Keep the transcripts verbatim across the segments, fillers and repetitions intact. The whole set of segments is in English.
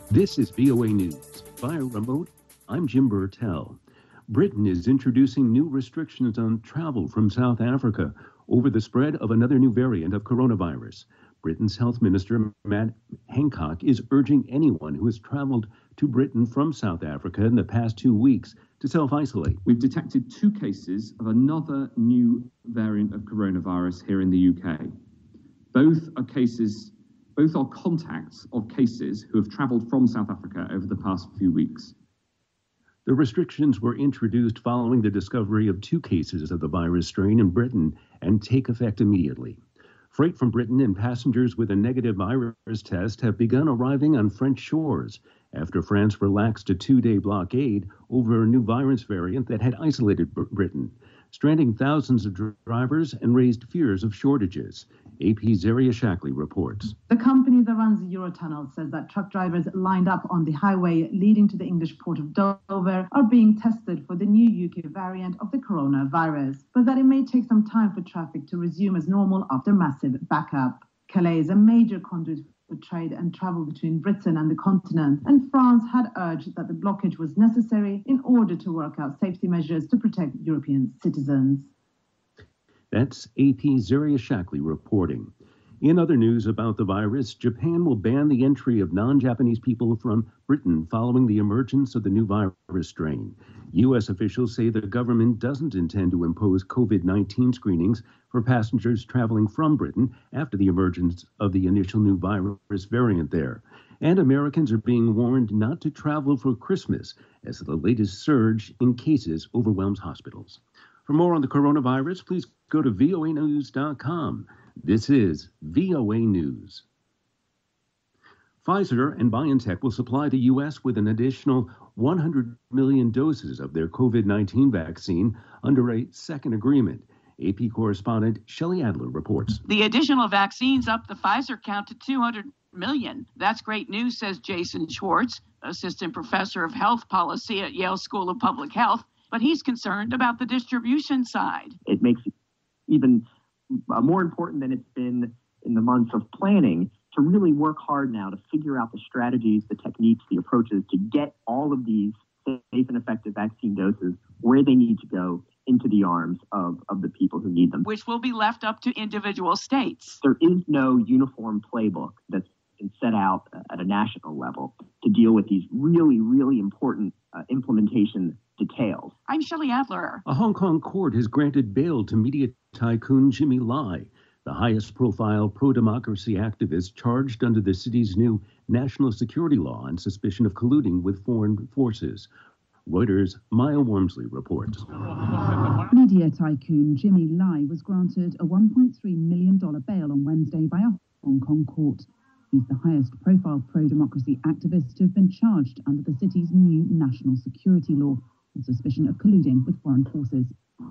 This is V O A News. Via remote, I'm Jim Burtell. Britain is introducing new restrictions on travel from South Africa over the spread of another new variant of coronavirus. Britain's Health Minister, Matt Hancock, is urging anyone who has traveled to Britain from South Africa in the past two weeks to self-isolate. We've detected two cases of another new variant of coronavirus here in the U K. Both are cases Both are contacts of cases who have travelled from South Africa over the past few weeks. The restrictions were introduced following the discovery of two cases of the virus strain in Britain and take effect immediately. Freight from Britain and passengers with a negative virus test have begun arriving on French shores after France relaxed a two-day blockade over a new virus variant that had isolated Britain, stranding thousands of drivers and raised fears of shortages. A P's Zaria Shackley reports. The company that runs the Eurotunnel says that truck drivers lined up on the highway leading to the English port of Dover are being tested for the new U K variant of the coronavirus, but that it may take some time for traffic to resume as normal after massive backup. Calais is a major conduit for trade and travel between Britain and the continent, and France had urged that the blockage was necessary in order to work out safety measures to protect European citizens. That's A P's Zaria Shackley reporting. In other news about the virus, Japan will ban the entry of non-Japanese people from Britain following the emergence of the new virus strain. U S officials say the government doesn't intend to impose COVID nineteen screenings for passengers traveling from Britain after the emergence of the initial new virus variant there. And Americans are being warned not to travel for Christmas as the latest surge in cases overwhelms hospitals. For more on the coronavirus, please go to V O A news dot com. This is V O A News. Pfizer and BioNTech will supply the U S with an additional one hundred million doses of their COVID nineteen vaccine under a second agreement. A P correspondent Shelley Adler reports. The additional vaccines up the Pfizer count to two hundred million. That's great news, says Jason Schwartz, assistant professor of health policy at Yale School of Public Health. But he's concerned about the distribution side. It makes it even uh, more important than it's been in the months of planning to really work hard now to figure out the strategies, the techniques, the approaches to get all of these safe and effective vaccine doses where they need to go into the arms of, of the people who need them. Which will be left up to individual states. There is no uniform playbook that's been set out at a national level to deal with these really, really important uh, implementation details. I'm Shelley Adler. A Hong Kong court has granted bail to media tycoon Jimmy Lai, the highest profile pro-democracy activist charged under the city's new national security law on suspicion of colluding with foreign forces. Reuters' Maya Wormsley reports. Media tycoon Jimmy Lai was granted a one point three million dollars bail on Wednesday by a Hong Kong court. He's the highest profile pro-democracy activist to have been charged under the city's new national security law on suspicion of colluding with foreign forces.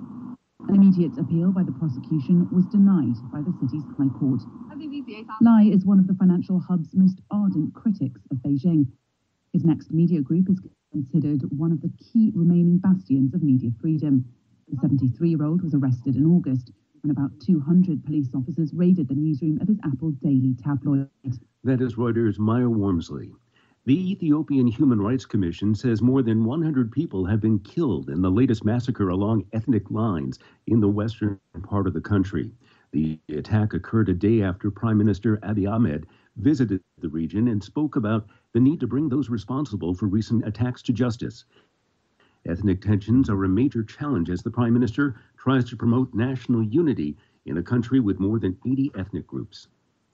An immediate appeal by the prosecution was denied by the city's High Court. Lai is one of the financial hub's most ardent critics of Beijing. His next media group is considered one of the key remaining bastions of media freedom. The seventy-three-year-old was arrested in August when about two hundred police officers raided the newsroom of his Apple Daily tabloid. That is Reuters' Maya Wormsley. The Ethiopian Human Rights Commission says more than one hundred people have been killed in the latest massacre along ethnic lines in the western part of the country. The attack occurred a day after Prime Minister Abiy Ahmed visited the region and spoke about the need to bring those responsible for recent attacks to justice. Ethnic tensions are a major challenge as the Prime Minister tries to promote national unity in a country with more than eighty ethnic groups.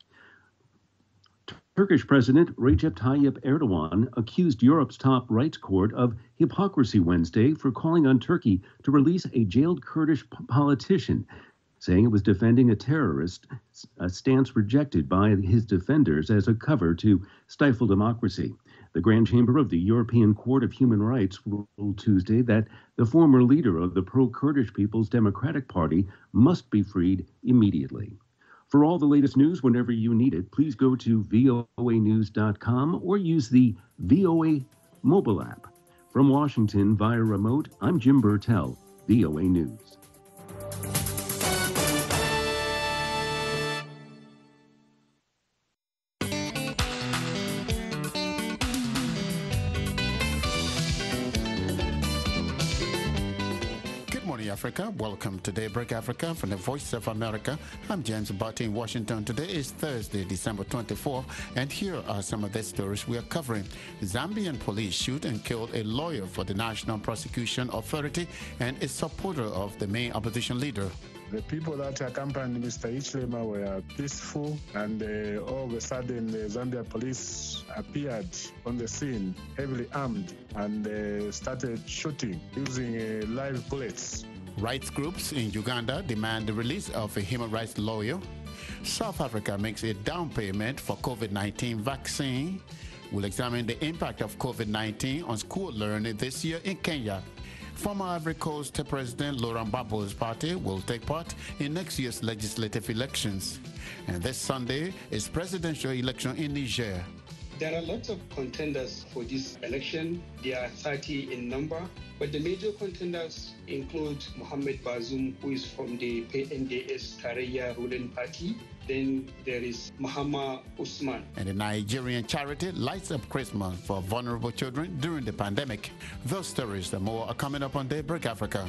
Turkish President Recep Tayyip Erdogan accused Europe's top rights court of hypocrisy Wednesday for calling on Turkey to release a jailed Kurdish politician, saying it was defending a terrorist, a stance rejected by his defenders as a cover to stifle democracy. The Grand Chamber of the European Court of Human Rights ruled Tuesday that the former leader of the pro-Kurdish People's Democratic Party must be freed immediately. For all the latest news whenever you need it, please go to V O A news dot com or use the V O A mobile app. From Washington via remote, I'm Jim Burtell, V O A News. Africa. Welcome to Daybreak Africa from the Voice of America. I'm James Barty in Washington. Today is Thursday, December twenty-fourth, and here are some of the stories we are covering. Zambian police shoot and killed a lawyer for the National Prosecution Authority and a supporter of the main opposition leader. The people that accompanied Mister Hichilema were peaceful, and uh, all of a sudden the Zambia police appeared on the scene, heavily armed, and uh, started shooting using uh, live bullets. Rights groups in Uganda demand the release of a human rights lawyer. South Africa makes a down payment for COVID nineteen vaccine. We'll examine the impact of COVID nineteen on school learning this year in Kenya. Former Ivory Coast President Laurent Gbagbo's party will take part in next year's legislative elections. And this Sunday is presidential election in Niger. There are lots of contenders for this election. There are thirty in number, but the major contenders include Mohamed Bazoum, who is from the P N D S Tareya ruling party. Then there is Mahama Usman. And the Nigerian charity lights up Christmas for vulnerable children during the pandemic. Those stories and more are coming up on Daybreak Africa.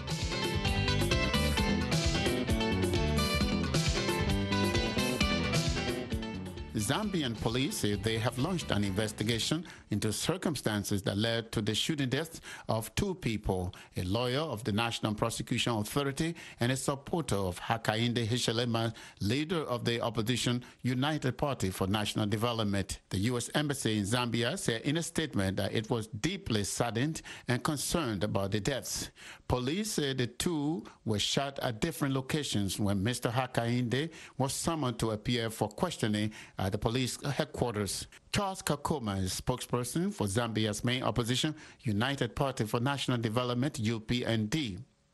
Zambian police say they have launched an investigation into circumstances that led to the shooting deaths of two people, a lawyer of the National Prosecution Authority and a supporter of Hakainde Hichilema, leader of the opposition United Party for National Development. The U S Embassy in Zambia said in a statement that it was deeply saddened and concerned about the deaths. Police said the two were shot at different locations when Mister Hakainde was summoned to appear for questioning at the police headquarters. Charles Kakoma is spokesperson for Zambia's main opposition, United Party for National Development, U P N D.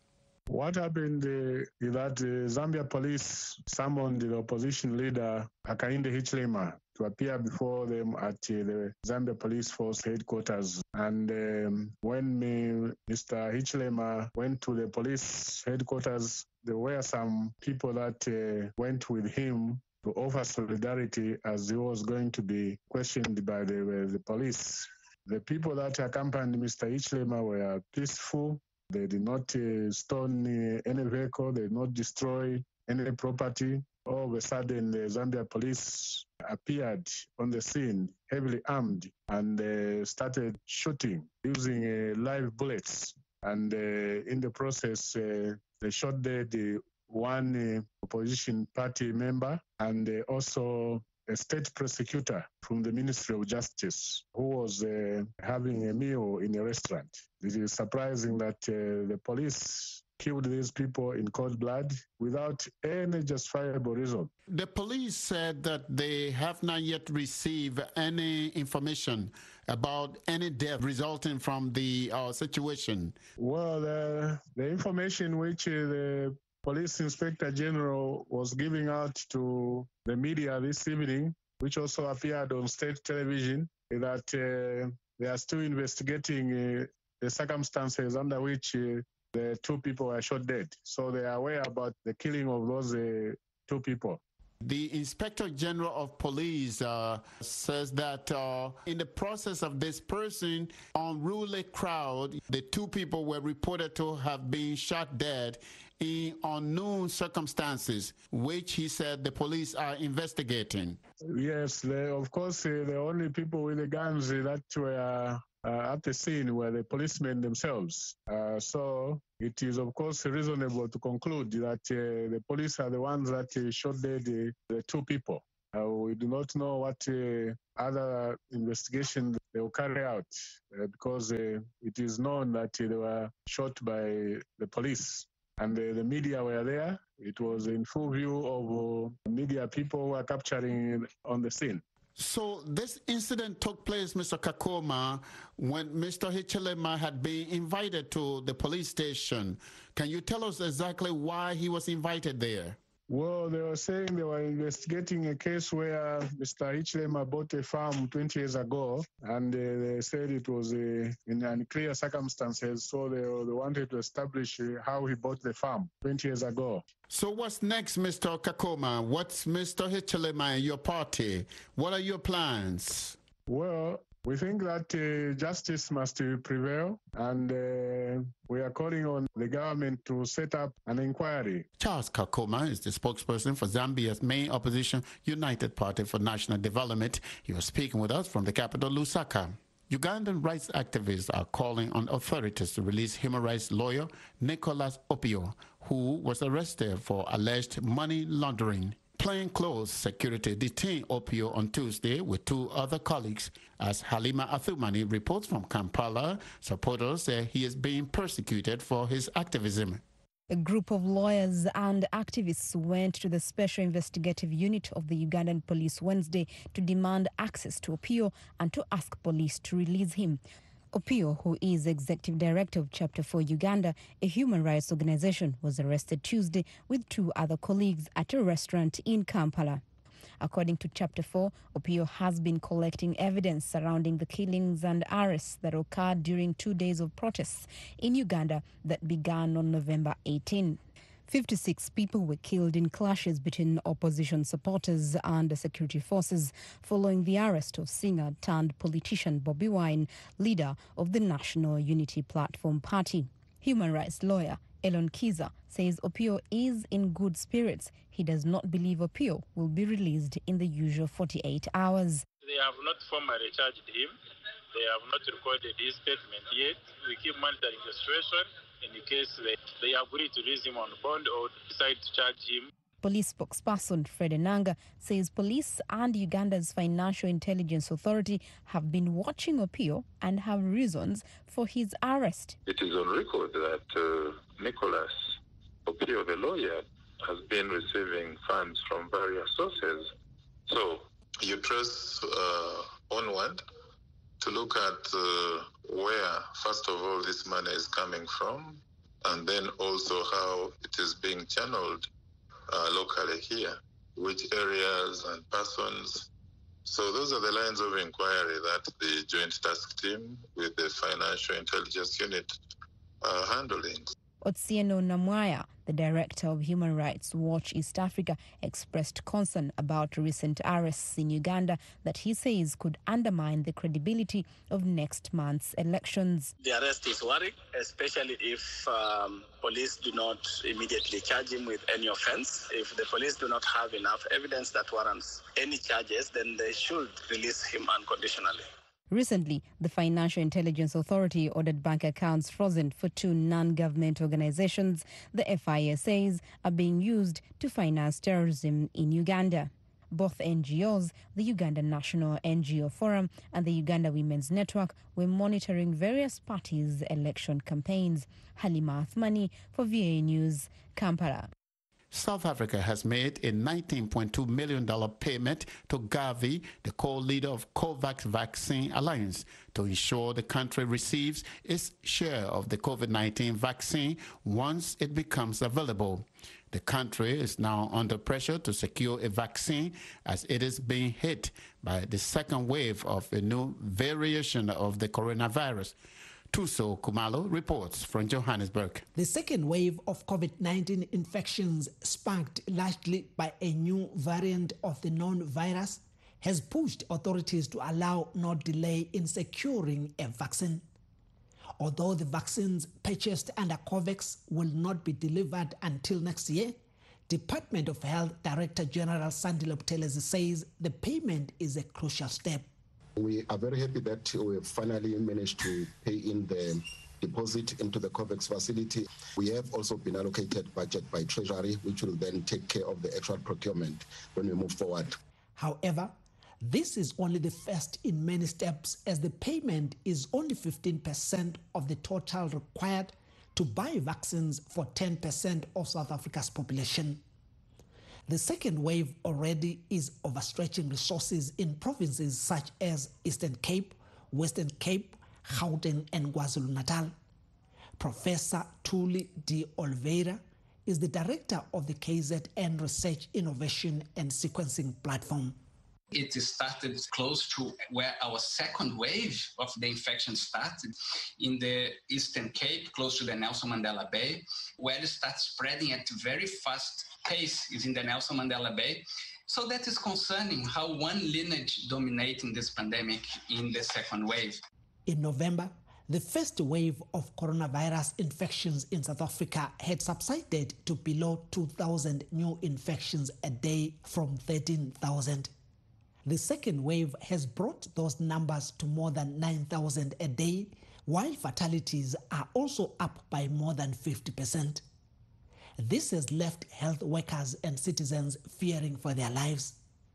What happened uh, is that uh, Zambia police summoned the opposition leader Hakainde Hichilema to appear before them at uh, the Zambia Police Force headquarters. And um, when uh, Mister Hichilema went to the police headquarters, there were some people that uh, went with him to offer solidarity as he was going to be questioned by the, uh, the police. The people that accompanied Mister Hichilema were peaceful. They did not uh, stone uh, any vehicle. They did not destroy any property. All of a sudden, the Zambia police appeared on the scene, heavily armed, and uh, started shooting using uh, live bullets. And uh, in the process, uh, they shot dead uh, one uh, opposition party member and uh, also a state prosecutor from the Ministry of Justice who was uh, having a meal in a restaurant. It is surprising that uh, the police killed these people in cold blood without any justifiable reason. The police said that they have not yet received any information about any death resulting from the uh, situation. Well, the, the information which uh, the Police Inspector General was giving out to the media this evening, which also appeared on state television, that uh, they are still investigating uh, the circumstances under which uh, the two people were shot dead. So they are aware about the killing of those uh, two people. The Inspector General of Police uh, says that uh, in the process of dispersing unruly crowd, the two people were reported to have been shot dead in unknown circumstances, which he said the police are investigating. Yes, they, of course, uh, the only people with the guns uh, that were uh, at the scene were the policemen themselves. Uh, so it is, of course, reasonable to conclude that uh, the police are the ones that uh, shot dead the, the two people. Uh, we do not know what uh, other investigation they will carry out uh, because uh, it is known that uh, they were shot by the police. And the, the media were there. It was in full view of uh, media people who were capturing on the scene. So this incident took place, Mister Kakoma, when Mister Hichilema had been invited to the police station. Can you tell us exactly why he was invited there? Well, they were saying they were investigating a case where Mister Hichilema bought a farm twenty years ago, and uh, they said it was uh, in unclear circumstances, so they, they wanted to establish uh, how he bought the farm twenty years ago. So what's next, Mister Kakoma? What's Mister Hichilema and your party? What are your plans? Well, We think that uh, justice must uh, prevail, and uh, we are calling on the government to set up an inquiry. Charles Kakoma is the spokesperson for Zambia's main opposition, United Party for National Development. He was speaking with us from the capital, Lusaka. Ugandan rights activists are calling on authorities to release human rights lawyer Nicholas Opio, who was arrested for alleged money laundering. Plainclothes security detained Opio on Tuesday with two other colleagues. As Halima Athumani reports from Kampala, supporters say he is being persecuted for his activism. A group of lawyers and activists went to the Special Investigative Unit of the Ugandan Police Wednesday to demand access to Opio and to ask police to release him. Opio, who is executive director of Chapter four Uganda, a human rights organization, was arrested Tuesday with two other colleagues at a restaurant in Kampala. According to Chapter four, Opio has been collecting evidence surrounding the killings and arrests that occurred during two days of protests in Uganda that began on November eighteenth. fifty-six people were killed in clashes between opposition supporters and security forces following the arrest of singer turned politician Bobi Wine, leader of the National Unity Platform Party. Human rights lawyer Elon Kiza says Opio is in good spirits. He does not believe Opio will be released in the usual forty-eight hours. They have not formally charged him. They have not recorded his statement yet. We keep monitoring the situation. In the case they, they agree to release him on bond or decide to charge him. Police spokesperson Fred Enanga says police and Uganda's Financial Intelligence Authority have been watching Opio and have reasons for his arrest. It is on record that uh, Nicholas Opio, the lawyer, has been receiving funds from various sources. So you press uh, onward to look at uh, where, first of all, this money is coming from, and then also how it is being channeled uh, locally here, which areas and persons. So those are the lines of inquiry that the Joint Task Team with the Financial Intelligence Unit are handling. Otsieno Namwaya, the director of Human Rights Watch East Africa, expressed concern about recent arrests in Uganda that he says could undermine the credibility of next month's elections. The arrest is worrying, especially if um, police do not immediately charge him with any offense. If the police do not have enough evidence that warrants any charges, then they should release him unconditionally. Recently, the Financial Intelligence Authority ordered bank accounts frozen for two non-government organizations the F I A says are being used to finance terrorism in Uganda. Both N G Os, the Ugandan National N G O Forum and the Uganda Women's Network, were monitoring various parties' election campaigns. Halima Athmani for V A News, Kampala. South Africa has made a nineteen point two million dollars payment to Gavi, the co-leader of COVAX Vaccine Alliance, to ensure the country receives its share of the COVID nineteen vaccine once it becomes available. The country is now under pressure to secure a vaccine as it is being hit by the second wave of a new variation of the coronavirus. Tuso Kumalo reports from Johannesburg. The second wave of COVID nineteen infections, sparked largely by a new variant of the known virus, has pushed authorities to allow no delay in securing a vaccine. Although the vaccines purchased under COVAX will not be delivered until next year, Department of Health Director General Sandile Buthelezi says the payment is a crucial step. We are very happy that we have finally managed to pay in the deposit into the COVAX facility. We have also been allocated budget by Treasury, which will then take care of the actual procurement when we move forward. However, this is only the first in many steps, as the payment is only fifteen percent of the total required to buy vaccines for ten percent of South Africa's population. The second wave already is overstretching resources in provinces such as Eastern Cape, Western Cape, Gauteng, and KwaZulu-Natal. Professor Thuli de Oliveira is the director of the K Z N Research, Innovation and Sequencing Platform. It started close to where our second wave of the infection started, in the Eastern Cape, close to the Nelson Mandela Bay, where it starts spreading at a very fast pace is in the Nelson Mandela Bay. So that is concerning, how one lineage dominating this pandemic in the second wave. In November, the first wave of coronavirus infections in South Africa had subsided to below two thousand new infections a day from thirteen thousand. The second wave has brought those numbers to more than nine thousand a day, while fatalities are also up by more than fifty percent. This has left health workers and citizens fearing for their lives.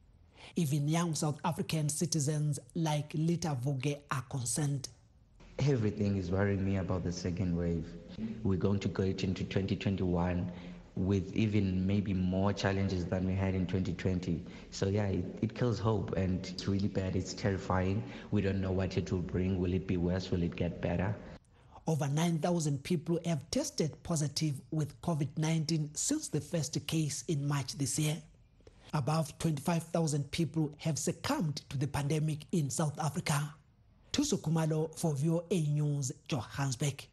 Even young South African citizens like Lita Vuge are concerned. Everything is worrying me about the second wave. We're going to go into twenty twenty-one with even maybe more challenges than we had in twenty twenty. So yeah, it, it kills hope, and it's really bad. It's terrifying. We don't know what it will bring. Will it be worse? Will it get better? Over nine thousand people have tested positive with COVID nineteen since the first case in March this year. Above twenty-five thousand people have succumbed to the pandemic in South Africa. Thuso Khumalo for V O A News, Johannesburg.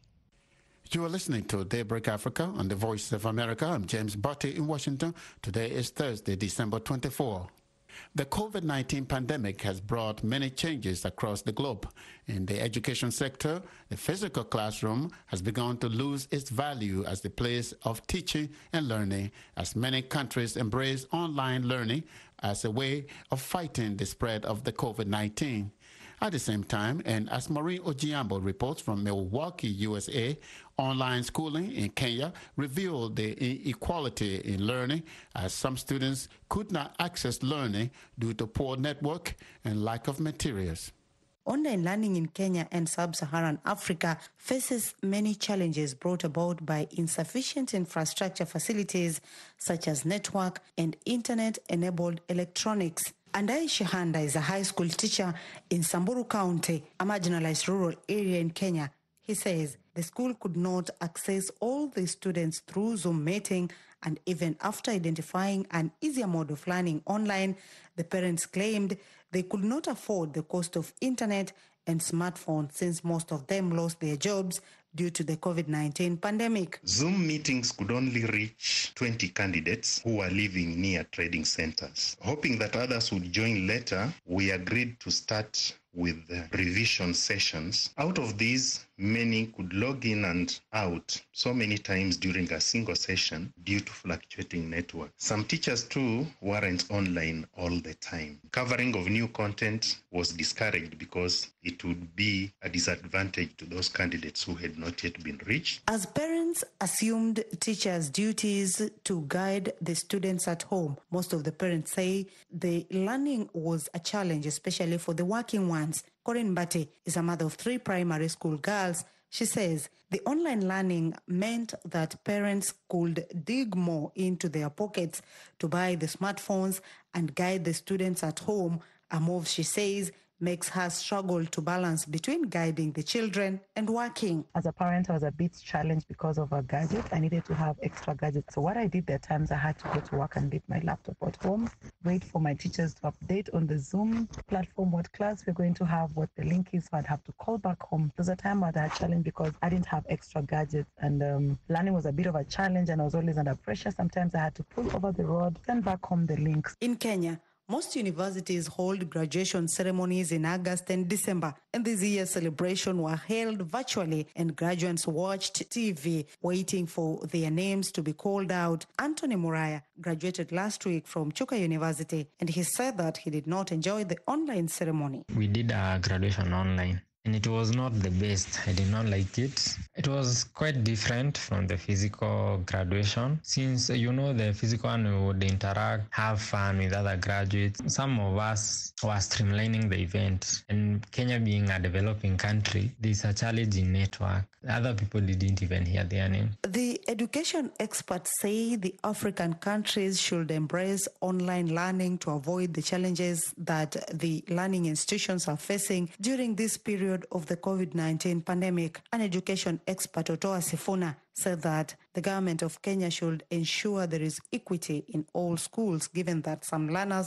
You are listening to Daybreak Africa on the Voice of America. I'm James Botti in Washington. Today is Thursday, December twenty-fourth. The COVID nineteen pandemic has brought many changes across the globe. In the education sector, the physical classroom has begun to lose its value as the place of teaching and learning, as many countries embrace online learning as a way of fighting the spread of the COVID nineteen. At the same time, and as Maureen Ojiambo reports from Milwaukee, U S A, online schooling in Kenya revealed the inequality in learning, as some students could not access learning due to poor network and lack of materials. Online learning in Kenya and sub-Saharan Africa faces many challenges brought about by insufficient infrastructure facilities such as network and internet-enabled electronics. Andai Shihanda is a high school teacher in Samburu County, a marginalized rural area in Kenya. He says the school could not access all the students through Zoom meeting, and even after identifying an easier mode of learning online, the parents claimed they could not afford the cost of internet and smartphones since most of them lost their jobs due to the COVID nineteen pandemic. Zoom meetings could only reach twenty candidates who were living near trading centers. Hoping that others would join later, we agreed to start with revision sessions. Out of these, many could log in and out so many times during a single session due to fluctuating network. Some teachers too weren't online all the time. Covering of new content was discouraged because it would be a disadvantage to those candidates who had not yet been reached. As parents assumed teachers' duties to guide the students at home, most of the parents say the learning was a challenge, especially for the working ones. Corinne Mbate is a mother of three primary school girls. She says the online learning meant that parents could dig more into their pockets to buy the smartphones and guide the students at home, a move she says makes her struggle to balance between guiding the children and working. As a parent, I was a bit challenged because of a gadget. I needed to have extra gadgets. So what I did at times, I had to go to work and leave my laptop at home, wait for my teachers to update on the Zoom platform what class we're going to have, what the link is. So I'd have to call back home. There was a time where I had a challenge because I didn't have extra gadgets, and um, learning was a bit of a challenge, and I was always under pressure. Sometimes I had to pull over the road, send back home the links. In Kenya, most universities hold graduation ceremonies in August and December, and this year's celebration were held virtually, and graduates watched T V waiting for their names to be called out. Anthony Muraya graduated last week from Chuka University, and he said that he did not enjoy the online ceremony. We did a graduation online, and it was not the best. I did not like it. It was quite different from the physical graduation, since, you know, the physical one, we would interact, have fun with other graduates. Some of us were streamlining the event, and Kenya being a developing country, there's a challenge in network. Other people didn't even hear their name. The education experts say the African countries should embrace online learning to avoid the challenges that the learning institutions are facing during this period of the COVID nineteen pandemic. An education expert, Otoa Sifuna, said that the government of Kenya should ensure there is equity in all schools, given that some learners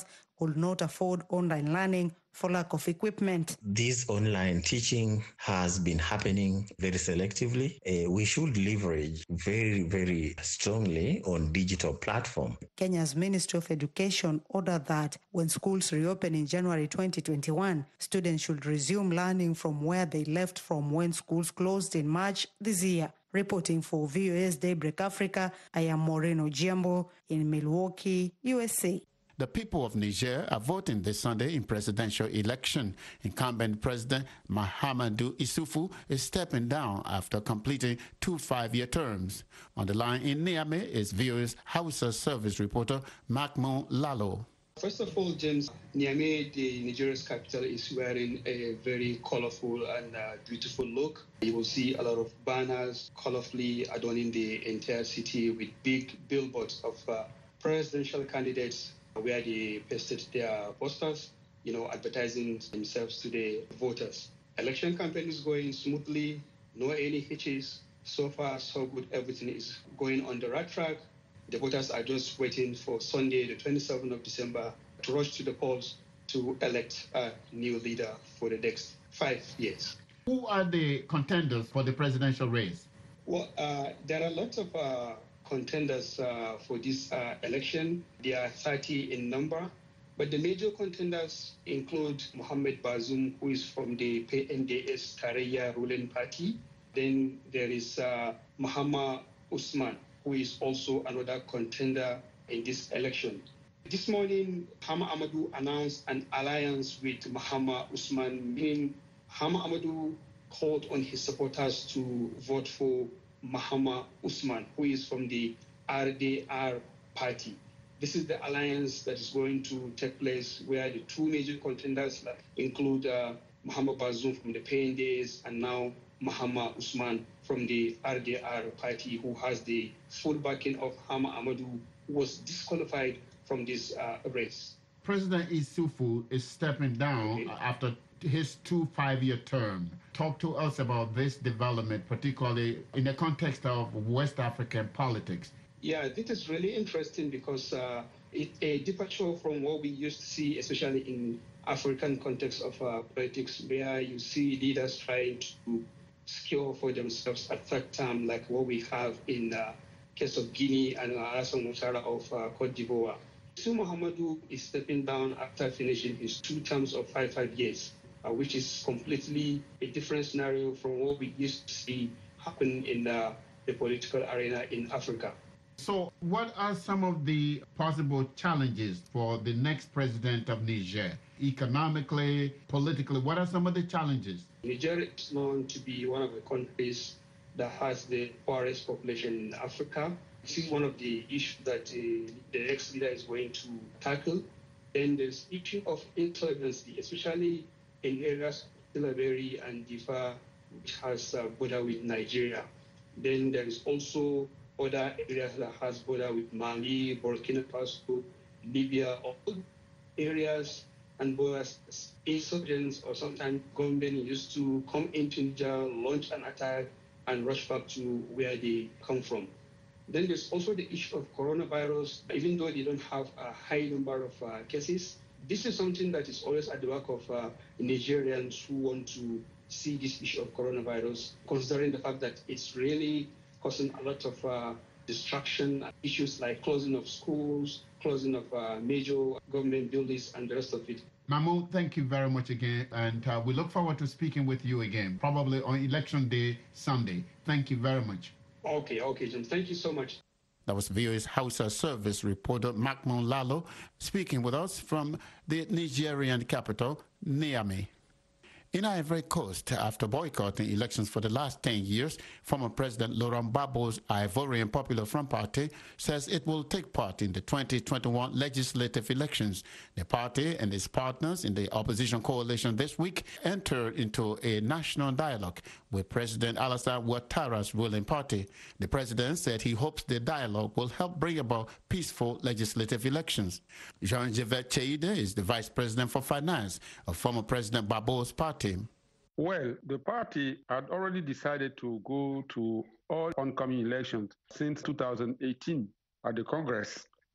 could not afford online learning for lack of equipment. This online teaching has been happening very selectively. Uh, we should leverage very, very strongly on digital platform. Kenya's Ministry of Education ordered that when schools reopen in January twenty twenty-one, students should resume learning from where they left from when schools closed in March this year. Reporting for V O A's Daybreak Africa, I am Moreno Giambo in Milwaukee, U S A. The people of Niger are voting this Sunday in presidential election. Incumbent President Mahamadou Issoufou is stepping down after completing two five-year terms. On the line in Niamey is V O A's Hausa service reporter Mahmoud Lalo. First of all, James, Niamey, the Nigeria's capital, is wearing a very colorful and uh, beautiful look. You will see a lot of banners colorfully adorning the entire city with big billboards of uh, presidential candidates where they pasted their posters, you know, advertising themselves to the voters. Election campaign is going smoothly, no any hitches. So far, so good. Everything is going on the right track. The voters are just waiting for Sunday, the twenty-seventh of December, to rush to the polls to elect a new leader for the next five years. Who are the contenders for the presidential race? Well, uh, there are lots of uh, contenders uh, for this uh, election. There are thirty in number, but the major contenders include Mohamed Bazoum, who is from the P N D S Tareya ruling party. Then there is uh, Mahama Usman, who is also another contender in this election. This morning, Hama Amadou announced an alliance with Mahama Usman, meaning Hama Amadou called on his supporters to vote for Mahama Usman, who is from the R D R party. This is the alliance that is going to take place where the two major contenders include uh, Mahama Bazoum from the P N D S and now Mahama Usman from the R D R party, who has the full backing of Hama Amadou, who was disqualified from this uh, race. President Issoufou is stepping down okay. after his two five-year term. Talk to us about this development, particularly in the context of West African politics. Yeah, this is really interesting because uh, it's a departure from what we used to see, especially in African context of uh, politics, where you see leaders trying to secure for themselves a third term, like what we have in the uh, case of Guinea and Alassane Ouattara of uh, Cote d'Ivoire. Isu Muhammadu is stepping down after finishing his two terms of five, five years, uh, which is completely a different scenario from what we used to see happen in uh, the political arena in Africa. So what are some of the possible challenges for the next president of Niger? Economically, politically, what are some of the challenges? Niger is known to be one of the countries that has the poorest population in Africa. This is one of the issues that uh, the next leader is going to tackle. Then there's issue of insolvency, especially in areas like Tilaberi and Difa, which has a border with Nigeria. Then there is also other areas that has border with Mali, Burkina Faso, Libya, all areas and borders. Insurgents or sometimes government used to come into Niger, launch an attack, and rush back to where they come from. Then there's also the issue of coronavirus. Even though they don't have a high number of uh, cases, this is something that is always at the back of uh, Nigerians who want to see this issue of coronavirus, considering the fact that it's really causing a lot of uh, distraction, issues like closing of schools, closing of uh, major government buildings, and the rest of it. Mahmoud, thank you very much again, and uh, we look forward to speaking with you again, probably on Election Day, Sunday. Thank you very much. Okay, okay, Jim. Thank you so much. That was V O A's Hausa service reporter Mahmoud Lalo speaking with us from the Nigerian capital, Niamey. In Ivory Coast, after boycotting elections for the last ten years, former President Laurent Gbagbo's Ivorian Popular Front Party says it will take part in the twenty twenty-one legislative elections. The party and its partners in the opposition coalition this week entered into a national dialogue with President Alassane Ouattara's ruling party. The president said he hopes the dialogue will help bring about peaceful legislative elections. Jean-Yves Cheide is the vice president for finance of former President Gbagbo's party. Well, the party had already decided to go to all oncoming elections since two thousand eighteen at the Congress.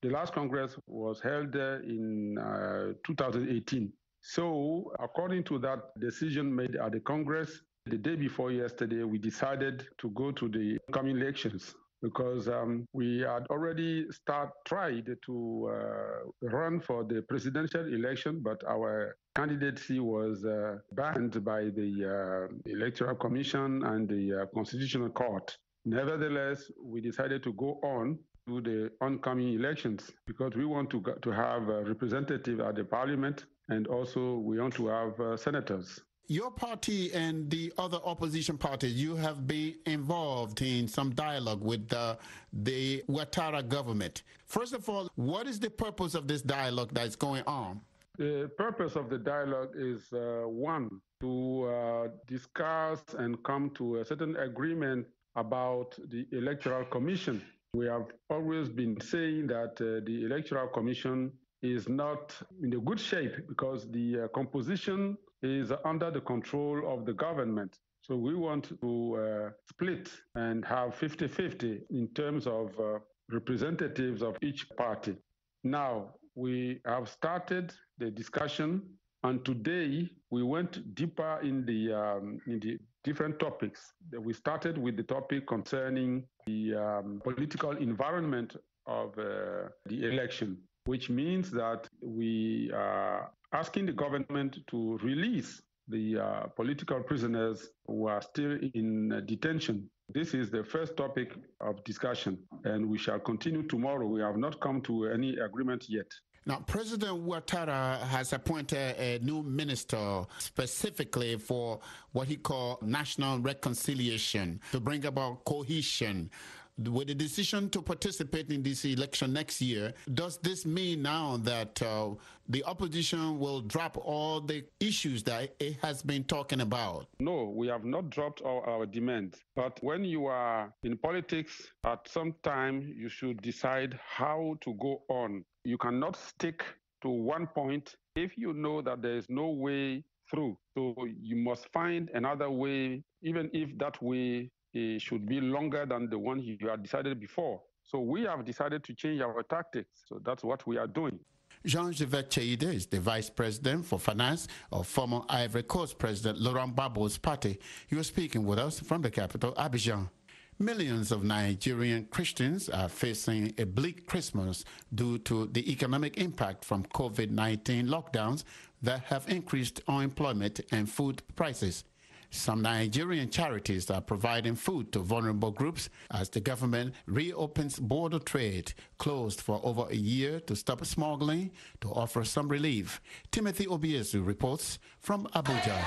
The last Congress was held uh, in uh, two thousand eighteen. So, according to that decision made at the Congress, the day before yesterday, we decided to go to the coming elections because um, we had already start tried to uh, run for the presidential election, but our candidacy was uh, banned by the uh, Electoral Commission and the uh, Constitutional Court. Nevertheless, we decided to go on to the oncoming elections because we want to to have a representative at the parliament, and also we want to have uh, senators. Your party and the other opposition parties, you have been involved in some dialogue with the, the Ouattara government. First of all, what is the purpose of this dialogue that's going on? The purpose of the dialogue is, uh, one, to uh, discuss and come to a certain agreement about the Electoral Commission. We have always been saying that uh, the Electoral Commission is not in a good shape because the uh, composition is under the control of the government. So we want to uh, split and have fifty-fifty in terms of uh, representatives of each party. Now, we have started the discussion, and today we went deeper in the, um, in the different topics. We started with the topic concerning the um, political environment of uh, the election, which means that we are asking the government to release the uh, political prisoners who are still in uh, detention. This is the first topic of discussion, and we shall continue tomorrow. We have not come to any agreement yet. Now, President Ouattara has appointed a new minister specifically for what he called national reconciliation, to bring about cohesion. With the decision to participate in this election next year, does this mean now that uh, the opposition will drop all the issues that it has been talking about? No, we have not dropped all our demands. But when you are in politics, at some time you should decide how to go on. You cannot stick to one point if you know that there is no way through. So you must find another way, even if that way it should be longer than the one you had decided before. So we have decided to change our tactics. So that's what we are doing. Jean-Jacques Cheide is the Vice President for Finance of former Ivory Coast President Laurent Gbagbo's party. He was speaking with us from the capital, Abidjan. Millions of Nigerian Christians are facing a bleak Christmas due to the economic impact from COVID nineteen lockdowns that have increased unemployment and food prices. Some Nigerian charities are providing food to vulnerable groups as the government reopens border trade, closed for over a year to stop smuggling, to offer some relief. Timothy Obiezu reports from Abuja.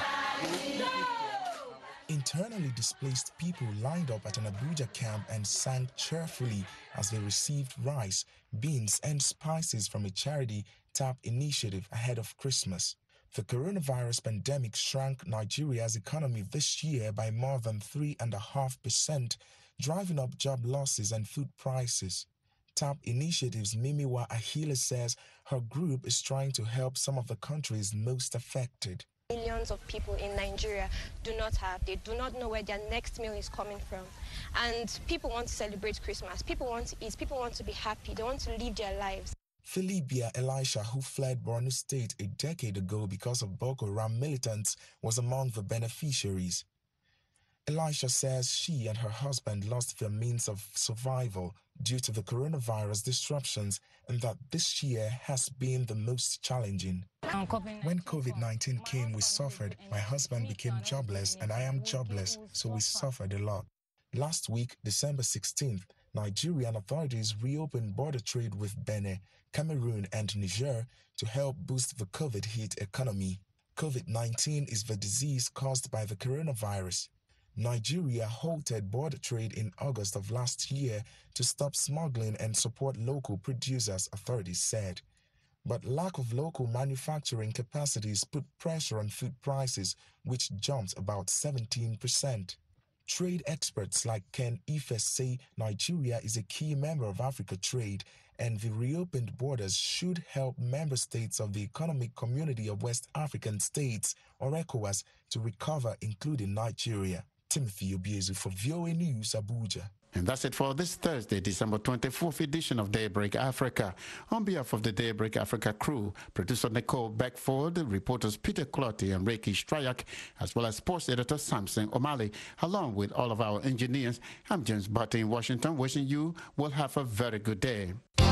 Internally displaced people lined up at an Abuja camp and sang cheerfully as they received rice, beans, and spices from a charity TAP initiative ahead of Christmas. The coronavirus pandemic shrank Nigeria's economy this year by more than three point five percent, driving up job losses and food prices. TAP Initiative's Mimiwa Ahile says her group is trying to help some of the countries most affected. Millions of people in Nigeria do not have, they do not know where their next meal is coming from. And people want to celebrate Christmas, people want to eat, people want to be happy, they want to live their lives. Philibia Elisha, who fled Borno State a decade ago because of Boko Haram militants, was among the beneficiaries. Elisha says she and her husband lost their means of survival due to the coronavirus disruptions and that this year has been the most challenging. When COVID nineteen came, we suffered. My husband became jobless and I am jobless, so we suffered a lot. Last week, December sixteenth, Nigerian authorities reopened border trade with Benin, Cameroon, and Niger to help boost the COVID-hit economy. COVID nineteen is the disease caused by the coronavirus. Nigeria halted border trade in August of last year to stop smuggling and support local producers, authorities said. But lack of local manufacturing capacities put pressure on food prices, which jumped about seventeen percent. Trade experts like Ken Ife say Nigeria is a key member of Africa Trade, and the reopened borders should help member states of the Economic Community of West African States, or ECOWAS, to recover, including Nigeria. Timothy Obiezu for V O A News, Abuja. And that's it for this Thursday, December twenty-fourth edition of Daybreak Africa. On behalf of the Daybreak Africa crew, producer Nicole Beckford, reporters Peter Clotty and Reiki Strayak, as well as sports editor Samson O'Malley, along with all of our engineers, I'm James Butter in Washington, wishing you will have a very good day.